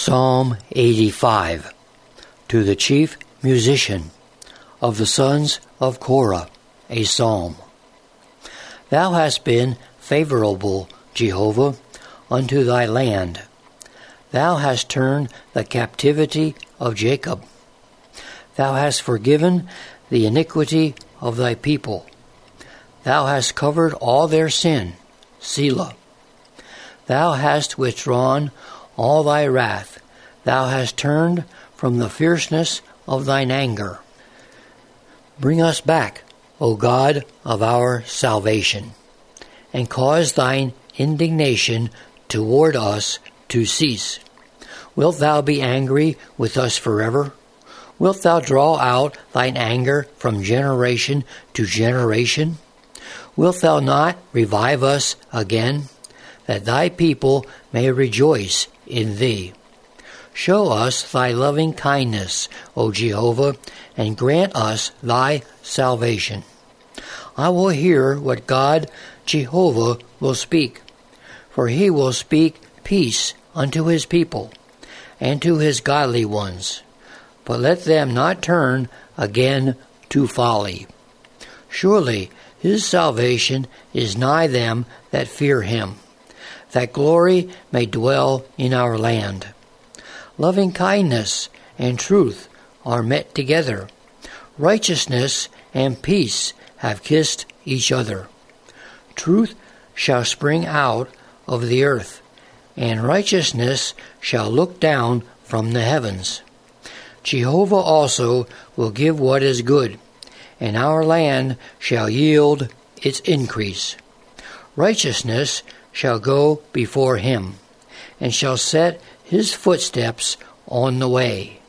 Psalm 85. To the chief musician of the sons of Korah, a psalm. Thou hast been favorable, Jehovah, unto thy land. Thou hast turned the captivity of Jacob. Thou hast forgiven the iniquity of thy people. Thou hast covered all their sin, Selah. Thou hast withdrawn all thy wrath. Thou hast turned from the fierceness of thine anger. Bring us back, O God of our salvation, and cause thine indignation toward us to cease. Wilt thou be angry with us forever? Wilt thou draw out thine anger from generation to generation? Wilt thou not revive us again, that thy people may rejoice in thee? Show us thy loving kindness, O Jehovah, and grant us thy salvation. I will hear what God Jehovah will speak, for he will speak peace unto his people, and to his godly ones. But let them not turn again to folly. Surely his salvation is nigh them that fear him, that glory may dwell in our land. Loving kindness and truth are met together. Righteousness and peace have kissed each other. Truth shall spring out of the earth, and righteousness shall look down from the heavens. Jehovah also will give what is good, and our land shall yield its increase. Righteousness shall go before him, and shall set his footsteps on the way.